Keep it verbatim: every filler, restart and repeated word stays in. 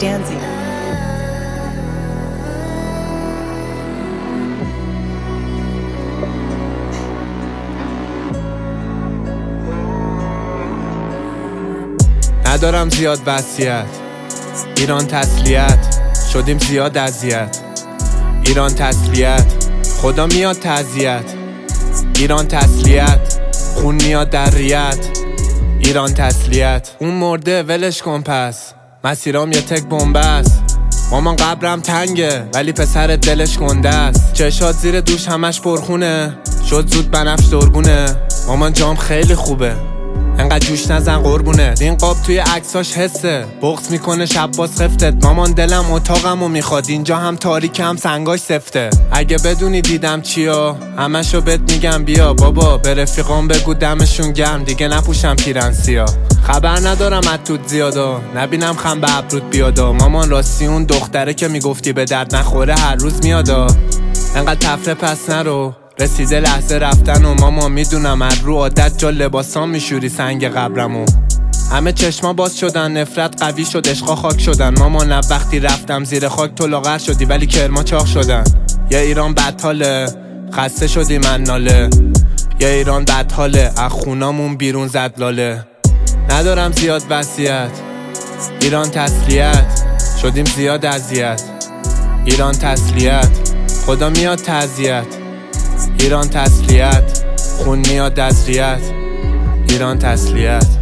Danzig. ندارم زیاد وصیت، ایران تسلیت، شدیم زیاد اذیت. ایران تسلیت، خدا میاد تعزیت. ایران تسلیت، خون میاد در ریت. ایران تسلیت، اون مرده ولش کن پس، مسیرام یه تک بنبست. مامان قبرم تنگه ولی پسر دلش گنده است. چشات زیر دوش همش پرخونه، شد زود بنفش درگونه. مامان جام خیلی خوبه، انقدر جوش نزن قربونه. این قاب توی عکساش حسه، بغض میکنه شب باز خفتت. مامان دلم اتاقمو میخواد، اینجا هم تاریک هم سنگاش سفته. اگه بدونی دیدم چیا همشو بهت میگم بیا. بابا به رفیقام بگو دمشون گرم، دیگه نپوشم پیرن سیا. خبر ندارم از توت زیادا، نبینم خم به ابرود بیادا. مامان راستی اون دختره که میگفتی به درد نخوره هر روز میادا. انقدر تفره پس نرو، رسیده لحظه رفتن و ماما میدونم از رو عادت جا لباسام میشوری سنگ قبرمو. همه چشما باز شدن، نفرت قوی شد، عشقا خاک شدن. ماما نه وقتی رفتم زیر خاک تو لاغر شدی ولی کرما چاق شدن. یا ایران بدحاله، خسته شدی من ناله. یا ایران بدحاله، از خونامون بیرون زد لاله. ندارم زیاد وصیت، ایران تسلیت، شدیم زیاد اذیت. ایران تسلیت، خدا میاد تعزیت. ایران تسلیت، خون میاد از ریت. ایران تسلیت.